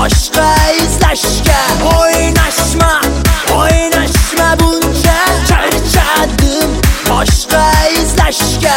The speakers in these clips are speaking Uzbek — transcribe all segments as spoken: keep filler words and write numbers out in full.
boshqa izlashga. O'ynashma, o'ynashma buncha, charchadim boshqa izlashga.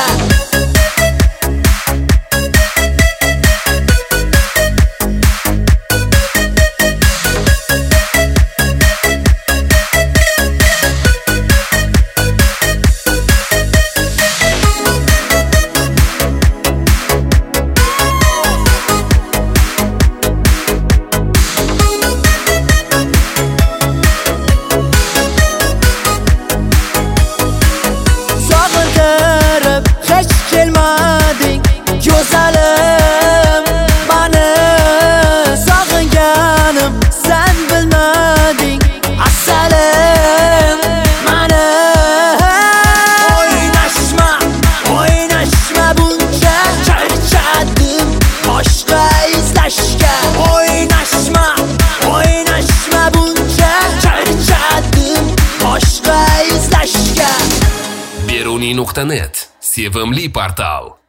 Kelmading go'zalim, mani sog'inganim sen bilmading asalim mani. O'ynashma, o'ynashma buncha, charchadim boshqa izlashga. O'ynashma, o'ynashma buncha, charchadim boshqa izlashga. Beruniy nuqta net Sevimli portal.